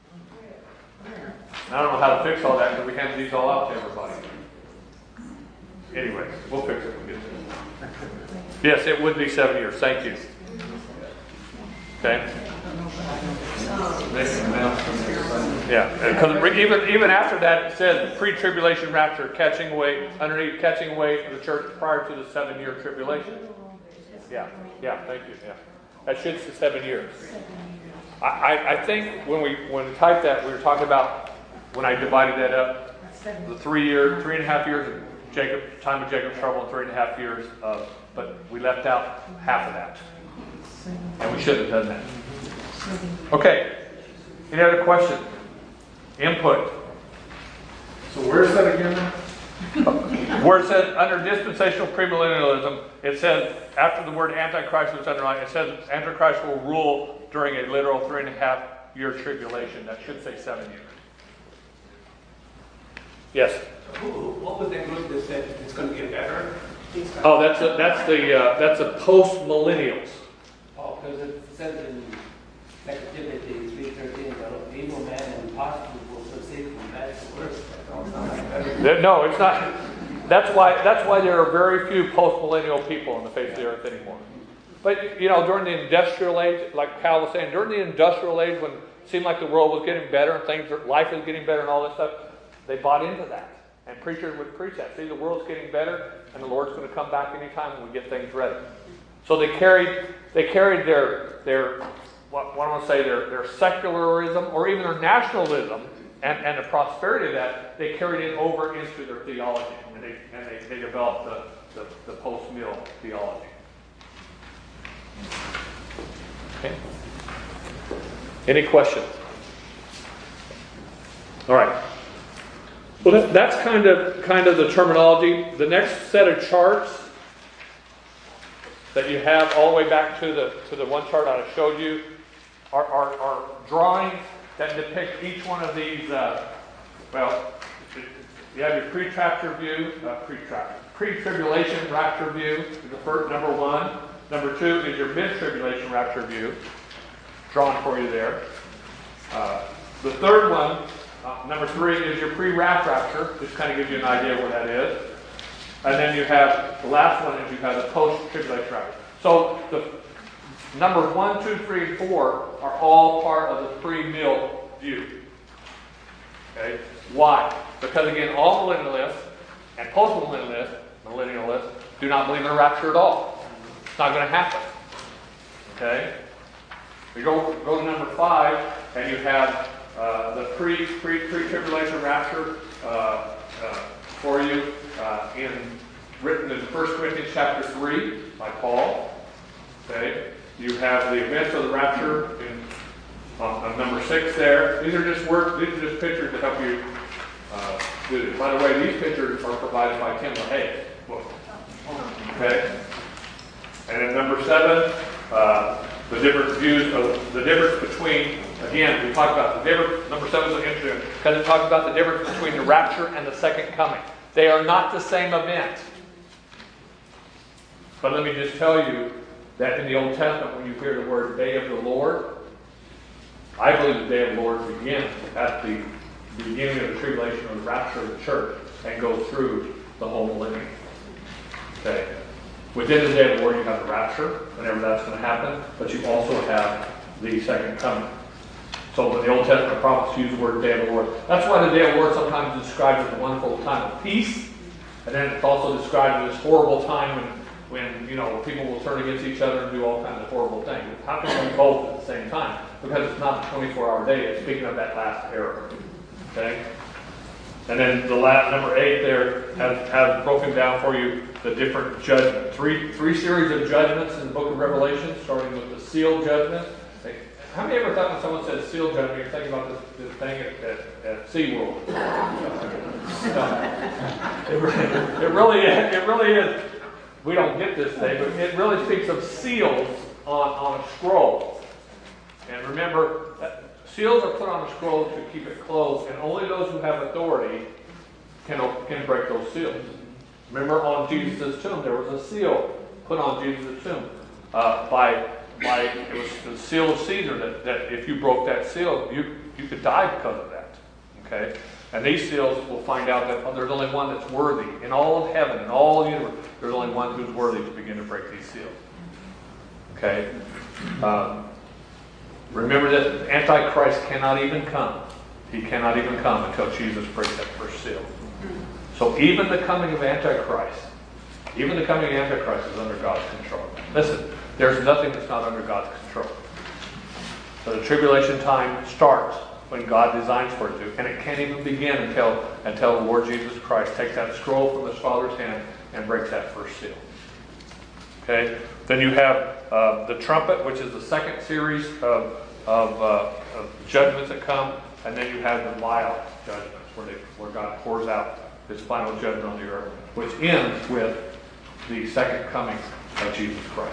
I don't know how to fix all that because we hand these all out to everybody. Anyway, we'll fix it when we get to it. Yes, it would be 7 years. Thank you. Okay. Yeah, because even after that, it says pre-tribulation rapture, catching away the church prior to the 7-year tribulation. Yeah. Thank you. Yeah, that should say 7 years. I think when we typed that, we were talking about when I divided that up, the 3.5 years of time of Jacob's trouble, and 3.5 years of, but we left out half of that. And we shouldn't have done that. Okay. Any other questions? Input. So where's that again? Where it says under dispensational premillennialism, it says after the word Antichrist was underlined, it says Antichrist will rule during a literal 3.5-year tribulation. That should say 7 years. Yes. What was that group that said it's going to get better? Oh, that's the post millennials. Oh, because it says in 2 Timothy 3:13, the evil man and impossible will succeed from bad to worse. No, it's not. That's why there are very few post-millennial people on the face of the earth anymore. But, during the industrial age, like Cal was saying, during the industrial age when it seemed like the world was getting better and life was getting better and all this stuff, they bought into that. And preachers would preach that. See, the world's getting better and the Lord's going to come back anytime when we get things ready. So they carried their what I want to say, their secularism or even their nationalism and the prosperity of that, they carried it over into their theology. And they developed the post-mill theology. Okay. Any questions? All right. Well, that's kind of the terminology. The next set of charts that you have all the way back to the one chart I showed you are drawings that depict each one of these. You have your pre-rapture view, pre-tribulation rapture view. The first, number 1. Number 2 is your mid-tribulation rapture view, drawn for you there. The third one, number 3, is your pre-rapture. Just kind of gives you an idea of what that is. And then you have, the last one is you have the post-tribulation rapture. So the numbers 1, 2, 3, and 4 are all part of the pre-mill view. Okay? Why? Because again, all millennialists and post-millennialists do not believe in a rapture at all. It's not going to happen. Okay? You go to number 5, and you have the pre-tribulation rapture for you written in 1 Corinthians chapter 3 by Paul. Okay? You have the events of the rapture on number 6 there. These are just pictures to help you do this. By the way, these pictures are provided by Tim LaHaye book. Okay? And then number 7, the different views of the difference between, again, we talked about the difference, number 7 is interesting because it talks about the difference between the rapture and the second coming. They are not the same event. But let me just tell you that in the Old Testament, when you hear the word day of the Lord, I believe the day of the Lord begins at the the beginning of the tribulation or the rapture of the church and go through the whole millennium. Okay. Within the day of the Lord, you have the rapture, whenever that's going to happen, but you also have the second coming. So when the Old Testament prophets use the word day of the Lord, that's why the day of the Lord sometimes is described as a wonderful time of peace, and then it's also described as this horrible time when people will turn against each other and do all kinds of horrible things. How can it be both at the same time? Because it's not a 24-hour day. It's speaking of that last era. Okay? And then the last, number 8 there, has broken down for you the different judgments. Three series of judgments in the book of Revelation, starting with the seal judgment. How many ever thought when someone said seal judgment, you're thinking about this thing at SeaWorld? It really is. We don't get this thing, but it really speaks of seals on a scroll. And remember, seals are put on a scroll to keep it closed, and only those who have authority can break those seals. Remember, on Jesus' tomb, there was a seal put on Jesus' tomb it was the seal of Caesar that if you broke that seal, you could die because of that. Okay? And these seals will find out that there's only one that's worthy. In all of heaven, in all of the universe, there's only one who's worthy to begin to break these seals. Okay? Remember that Antichrist cannot even come. He cannot even come until Jesus breaks that first seal. So even the coming of Antichrist is under God's control. Listen, there's nothing that's not under God's control. So the tribulation time starts when God designs for it to, and it can't even begin until the Lord Jesus Christ takes that scroll from his Father's hand and breaks that first seal. Okay? Then you have the trumpet, which is the second series of judgments that come, and then you have the vial judgments, where God pours out his final judgment on the earth, which ends with the second coming of Jesus Christ.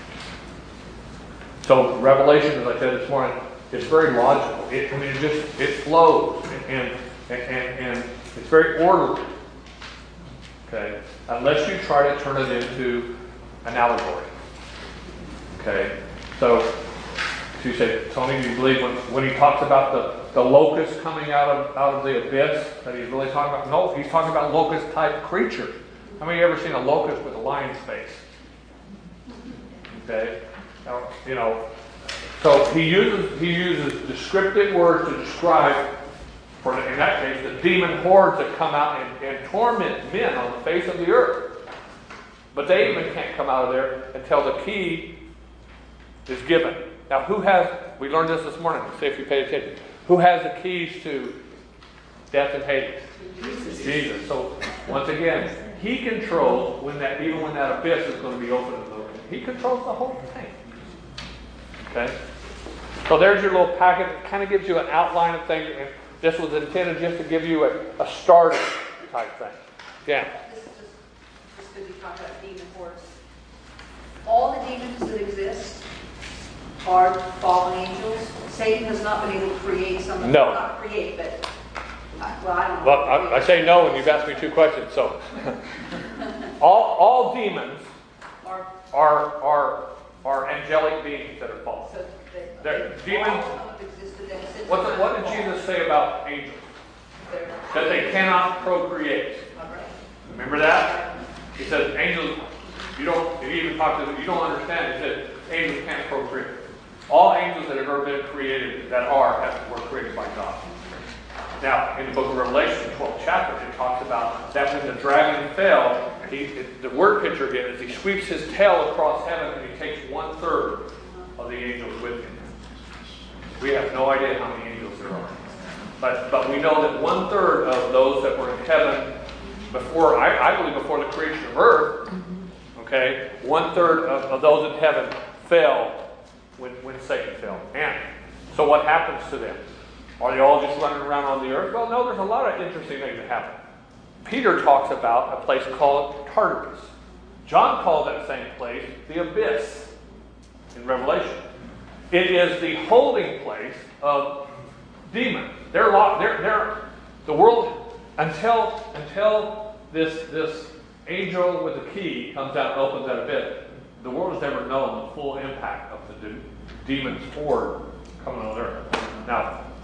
So Revelation, as I said this morning, it's very logical. It flows, and it's very orderly. Okay, unless you try to turn it into an allegory. Okay, so you say, Tony, do you believe when he talks about the locust coming out of the abyss, that he's really talking about? No, he's talking about locust-type creatures. How many of you ever seen a locust with a lion's face? Okay, so he uses descriptive words to describe, in that case, the demon hordes that come out and torment men on the face of the earth. But they even can't come out of there until the key is given. Now, we learned this morning, see if you paid attention. Who has the keys to death and Hades? Jesus. So, once again, he controls even when that abyss is going to be open and open. He controls the whole thing. Okay? So there's your little packet. It kind of gives you an outline of things. And this was intended just to give you a starter type thing. Yeah. This is just because you talk about demon hordes. All the demons that exist are fallen angels. Satan has not been able to create something. No. Not create, but I don't know. Well, I say no, and you've asked me 2 questions. So, all demons are angelic beings that are fallen. So demons. What did Jesus say about angels? That they cannot procreate. Remember that? He said angels. You don't understand. He said angels can't procreate. All angels that have ever been created were created by God. Now, in the book of Revelation, 12th chapter, it talks about that when the dragon fell, the word picture again is he sweeps his tail across heaven and he takes 1/3 of the angels with him. We have no idea how many angels there are. But we know that 1/3 of those that were in heaven before, I believe before the creation of earth, okay, 1/3 of those in heaven fell when Satan fell. And so what happens to them? Are they all just running around on the earth? Well, no, there's a lot of interesting things that happen. Peter talks about a place called Tartarus. John calls that same place the abyss in Revelation. It is the holding place of demons. They're locked. The world until this angel with the key comes out and opens that abyss. The world has never known the full impact of the demon's horde coming on earth. Now,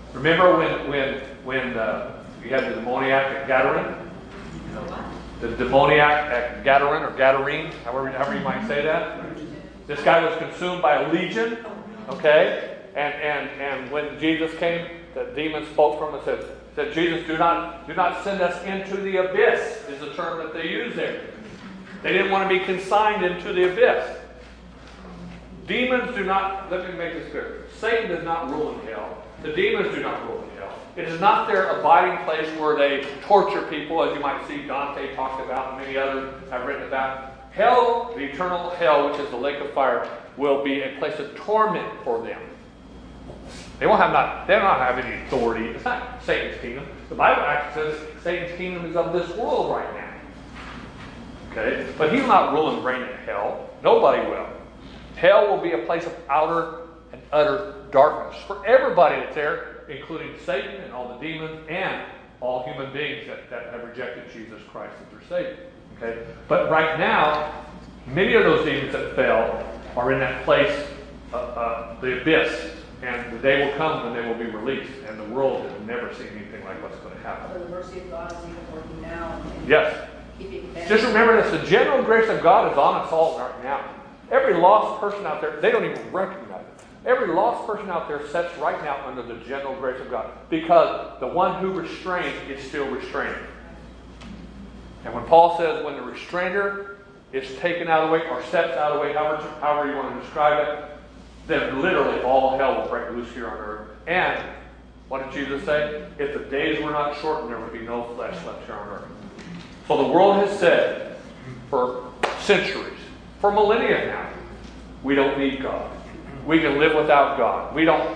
Remember when you had the demoniac at Gadarene? The demoniac at Gadarene or Gadarene, however you might say that. This guy was consumed by a legion, okay? And when Jesus came, the demon spoke from him and said, Jesus, do not send us into the abyss, is the term that they use there. They didn't want to be consigned into the abyss. Demons do not, let me make this clear. Satan does not rule in hell. The demons do not rule in hell. It is not their abiding place where they torture people, as you might see Dante talked about and many others have written about. Hell, the eternal hell, which is the lake of fire, will be a place of torment for them. They don't have any authority. It's not Satan's kingdom. The Bible actually says Satan's kingdom is of this world right now. Okay? But he will not rule and reign in hell. Nobody will. Hell will be a place of outer and utter darkness for everybody that's there, including Satan and all the demons and all human beings that have rejected Jesus Christ as their Savior. Okay? But right now, many of those demons that fell are in that place, the abyss. And the day will come when they will be released. And the world has never seen anything like what's going to happen. So the mercy of God is even working now. Yes. Keeping them. Just remember this. The general grace of God is on us all right now. Every lost person out there, they don't even recognize it. Every lost person out there sits right now under the general grace of God. Because the one who restrains is still restraining. And when Paul says when the restrainer is taken out of the way or steps out of the way, however you want to describe it, then literally all hell will break loose here on earth. And what did Jesus say? If the days were not shortened, there would be no flesh left here on earth. So the world has said for centuries, for millennia now, we don't need God. We can live without God. We don't,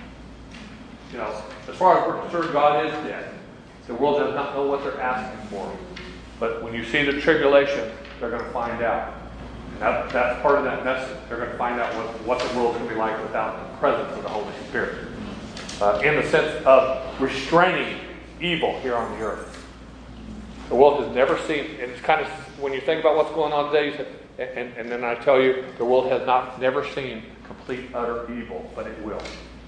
as far as we're concerned, God is dead. The world does not know what they're asking for. But when you see the tribulation, they're going to find out. And that's part of that message. They're going to find out what the world's going to be like without the presence of the Holy Spirit. In the sense of restraining evil here on the earth. The world has never seen, and it's kind of, when you think about what's going on today, and then I tell you, the world has never seen complete, utter evil, but it will.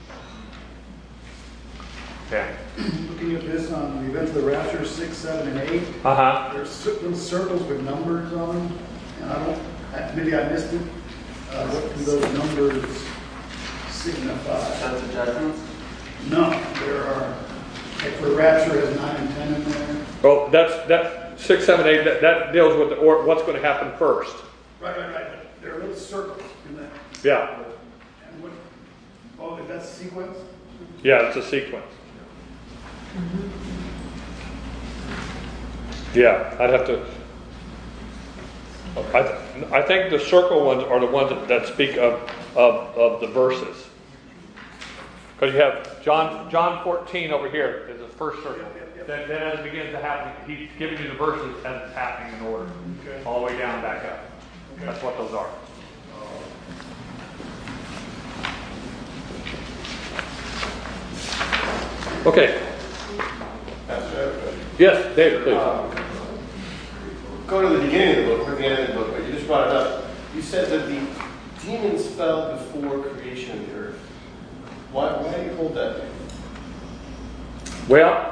Okay. Looking at this on the events of the rapture, 6, 7, and 8. There's little circles with numbers on them, and maybe I missed it. What do those numbers signify? Sons of judgments? No, there are. Like for rapture, has 9 and 10 in there. Oh, that 6, 7, 8. That deals with what's going to happen first. Right. There are little circles in that. Yeah. And what? Oh, is that a sequence? Yeah, it's a sequence. Yeah, I'd have to. I think the circle ones are the ones that speak of the verses. Because you have John 14 over here is the first circle. Then as it begins to happen, he's giving you the verses as it's happening in order. Okay. All the way down and back up. Okay. That's what those are. Okay. Yes, David, please. Go to the beginning of the book, or the end of the book, but you just brought it up. You said that the demons fell before creation of the earth. Why do you hold that? Well,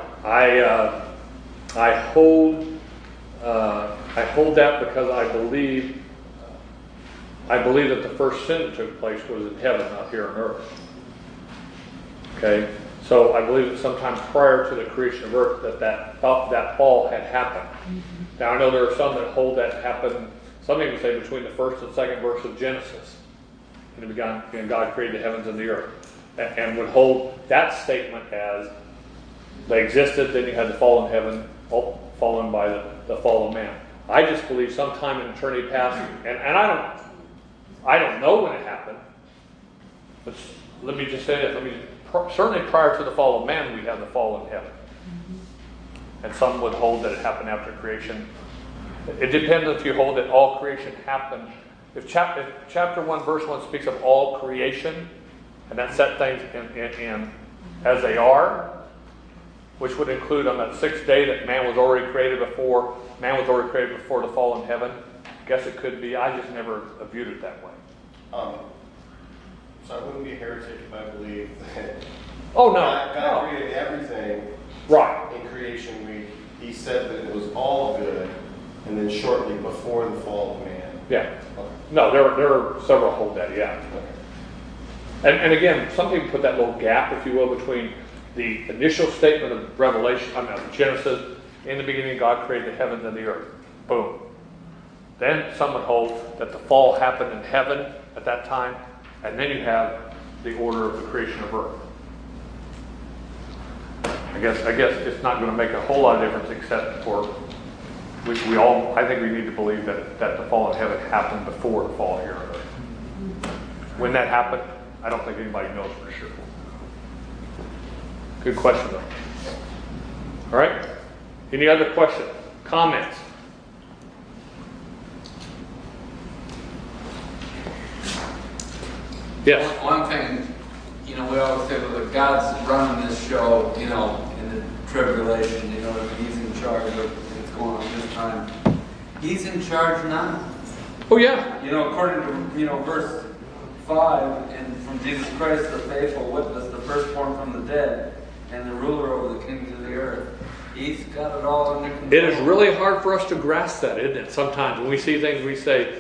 I hold that because I believe that the first sin that took place was in heaven, not here on earth. Okay, so I believe that sometime prior to the creation of earth that fall had happened. Now I know there are some that hold that happened. Some even say between the first and second verse of Genesis. And God created the heavens and the earth, and would hold that statement as they existed. Then you had the fallen heaven, fallen by the fall of man. I just believe sometime in eternity past, and I don't know when it happened. But let me just say this. Certainly prior to the fall of man, we have the fall in heaven. And some would hold that it happened after creation. It depends if you hold that all creation happened. If chapter 1, verse 1 speaks of all creation, and that set things in as they are, which would include on that sixth day that man was already created before the fall in heaven. I guess it could be. I just never viewed it that way. So I wouldn't be a heretic if I believed that Oh, no. God created everything. Right. In creation, he said that it was all good, and then shortly before the fall of man. Yeah. No, there are several hold that, yeah. And again, some people put that little gap, if you will, between the initial statement of Revelation, of Genesis, in the beginning God created the heavens and the earth. Boom. Then some would hold that the fall happened in heaven at that time, and then you have the order of the creation of earth. I guess it's not going to make a whole lot of difference, except for we all. I think we need to believe that the fall in heaven happened before the fall here on earth. When that happened, I don't think anybody knows for sure. Good question, though. All right. Any other questions, comments? Yes. One thing, we always say, well, God's running this show, in the tribulation, He's in charge of what's going on this time. He's in charge now. Oh, yeah. According to, verse 5, and from Jesus Christ, the faithful witness, the firstborn from the dead, and the ruler over the kings of the earth. He's got it all under control. It is really hard for us to grasp that, isn't it? Sometimes when we see things, we say,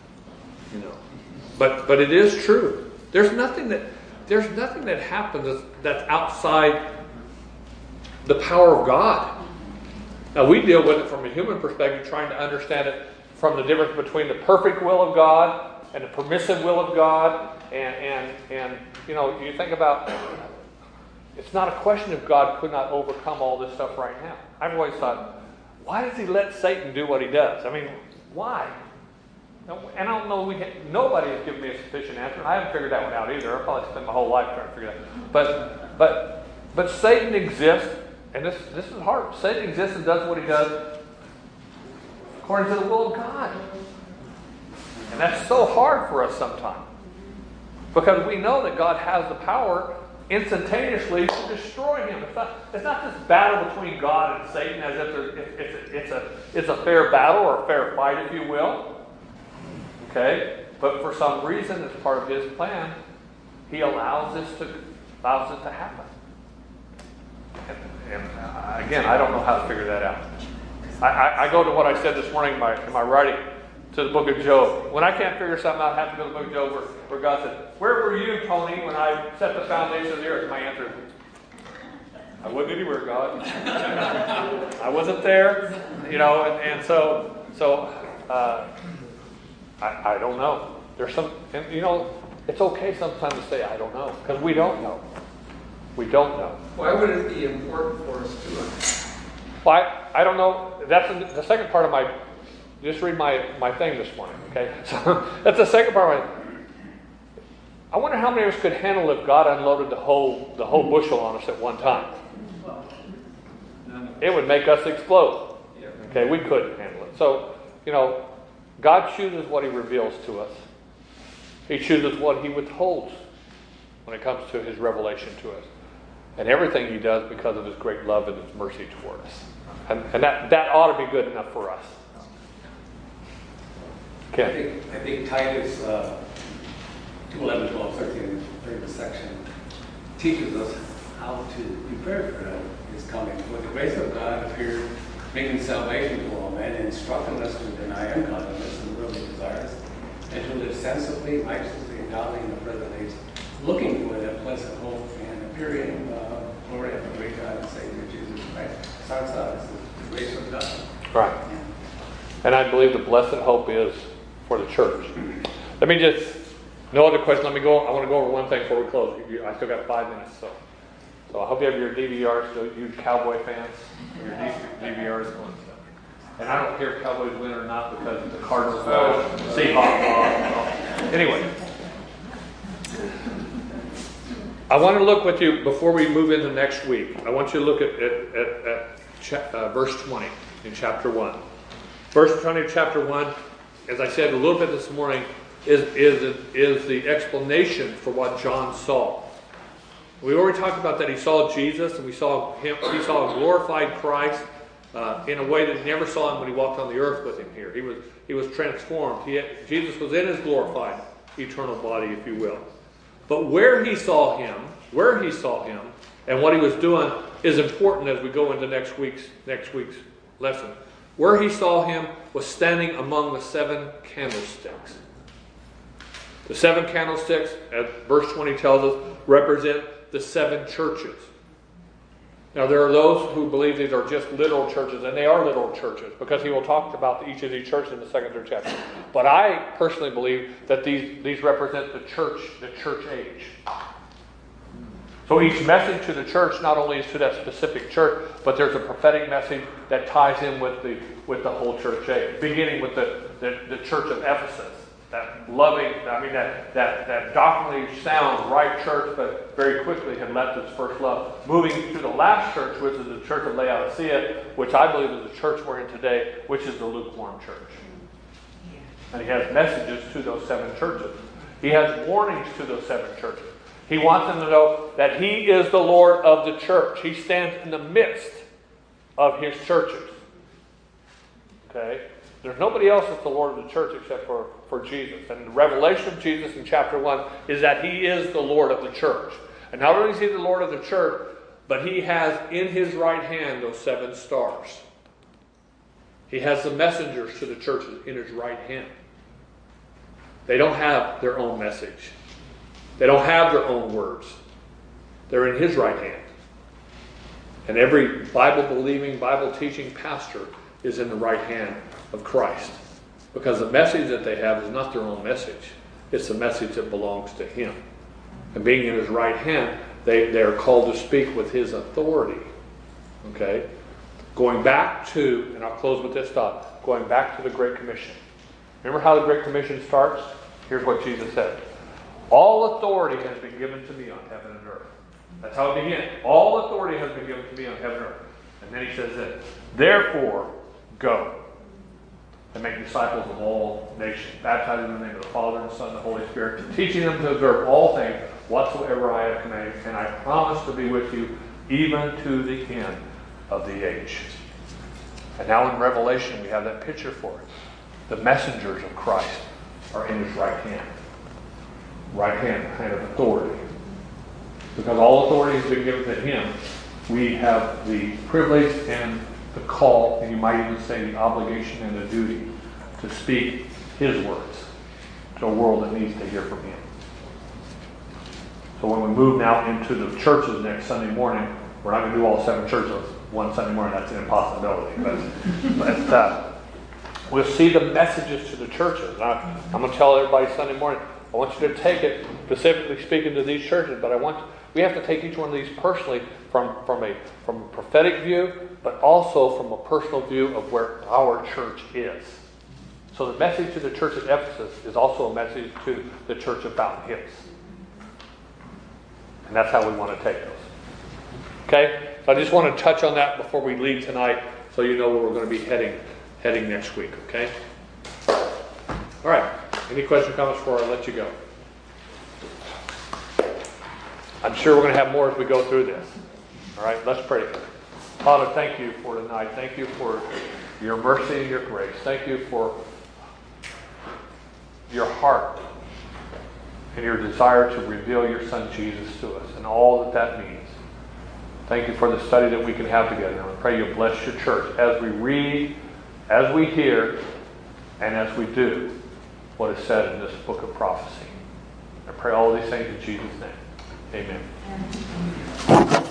but it is true. There's nothing that happens that's outside the power of God. Now we deal with it from a human perspective, trying to understand it from the difference between the perfect will of God and the permissive will of God, and you think about. It's not a question if God could not overcome all this stuff right now. I've always thought, why does He let Satan do what he does? I mean, why? And I don't know. Nobody has given me a sufficient answer, and I haven't figured that one out either. I'll probably spend my whole life trying to figure that out. But Satan exists, and this is hard. Satan exists and does what he does according to the will of God, and that's so hard for us sometimes because we know that God has the power instantaneously to destroy him. It's not this battle between God and Satan as if it's a fair battle or a fair fight, if you will. Okay? But for some reason, as part of His plan, He allows it to happen. And again, I don't know how to figure that out. I go to what I said this morning in my writing to the book of Job. When I can't figure something out, I have to go to the book of Job where God said, "Where were you, Tony, when I set the foundation of the earth?" My answer is, "I wasn't anywhere, God." I wasn't there, and so I don't know. There's some, and it's okay sometimes to say I don't know, because we don't know. We don't know. Why would it be important for us to? Well, I don't know. That's the second part of my. Just read my thing this morning, okay? So that's the second part of my. I wonder how many of us could handle if God unloaded the whole bushel on us at one time. It would make us explode. Okay, we couldn't handle it. So, God chooses what He reveals to us. He chooses what He withholds when it comes to His revelation to us. And everything He does because of His great love and His mercy toward us. And that ought to be good enough for us. Okay. I think Titus 2:11, 12, 13, 30 section teaches us how to prepare for His coming. For the grace of God appeared, making salvation for all men, and instructing us to deny ungodliness and worldly desires, and to live sensibly, righteously, and godly in the present age, looking for that blessed hope and appearing glory of the great God and Savior Jesus Christ. Starts out as the grace of God. Right. And I believe the blessed hope is for the church. Let me just, no other question. Let me go. I want to go over one thing before we close. I still got 5 minutes, so I hope you have your DVRs. So you Cowboy fans, your DVRs going. And I don't care if Cowboys win or not because the Cardinals Seahawks. Anyway, I want to look with you before we move into next week. I want you to look at verse 20 in chapter 1. Verse 20 of chapter 1. As I said a little bit this morning, is the explanation for what John saw. We already talked about that he saw Jesus, and he saw a glorified Christ in a way that he never saw him when he walked on the earth with him here. He was transformed. Jesus was in his glorified eternal body, if you will. But where he saw him And what he was doing is important as we go into next week's lesson. Where he saw him was standing among the 7 candlesticks. The 7 candlesticks, as verse 20 tells us, represent the 7 churches. Now there are those who believe these are just literal churches, and they are literal churches, because he will talk about each of these churches in the 2nd, 3rd chapter. But I personally believe that these represent the church age. So each message to the church not only is to that specific church, but there's a prophetic message that ties in with the whole church age. Beginning with the church of Ephesus, that loving, that doctrinally sound, right church, but very quickly had left its first love. Moving to the last church, which is the church of Laodicea, which I believe is the church we're in today, which is the lukewarm church. And he has messages to those 7 churches. He has warnings to those 7 churches. He wants them to know that he is the Lord of the church. He stands in the midst of his churches. Okay? There's nobody else that's the Lord of the church except for Jesus. And the revelation of Jesus in chapter 1 is that he is the Lord of the church. And not only is he the Lord of the church, but he has in his right hand those 7 stars. He has the messengers to the churches in his right hand. They don't have their own message. They don't have their own words. They're in his right hand. And every Bible-believing, Bible-teaching pastor is in the right hand of Christ. Because the message that they have is not their own message. It's the message that belongs to him. And being in his right hand, they are called to speak with his authority. Okay? Going back to, and I'll close with this thought, going back to the Great Commission. Remember how the Great Commission starts? Here's what Jesus said. All authority has been given to me on heaven and earth. That's how it begins. All authority has been given to me on heaven and earth. And then he says this. Therefore, go and make disciples of all nations, baptizing in the name of the Father and the Son and the Holy Spirit, teaching them to observe all things whatsoever I have commanded, and I promise to be with you even to the end of the age. And now in Revelation we have that picture for it. The messengers of Christ are in his right hand. Right hand of authority. Because all authority has been given to him, we have the privilege and the call, and you might even say the obligation and the duty to speak his words to a world that needs to hear from him. So when we move now into the churches next Sunday morning, we're not going to do all 7 churches one Sunday morning. That's an impossibility. But we'll see the messages to the churches. I'm going to tell everybody Sunday morning, I want you to take it, specifically speaking to these churches, but we have to take each one of these personally from a prophetic view, but also from a personal view of where our church is. So the message to the church at Ephesus is also a message to the church of Fountain Hills. And that's how we want to take those. Okay? So I just want to touch on that before we leave tonight, so you know where we're going to be heading next week. Okay? All right. Any questions or comments before I let you go? I'm sure we're going to have more as we go through this. All right, let's pray together. Father, thank you for tonight. Thank you for your mercy and your grace. Thank you for your heart and your desire to reveal your Son Jesus to us and all that means. Thank you for the study that we can have together. And I pray you bless your church as we read, as we hear, and as we do what is said in this book of prophecy. I pray all these things in Jesus' name. Amen.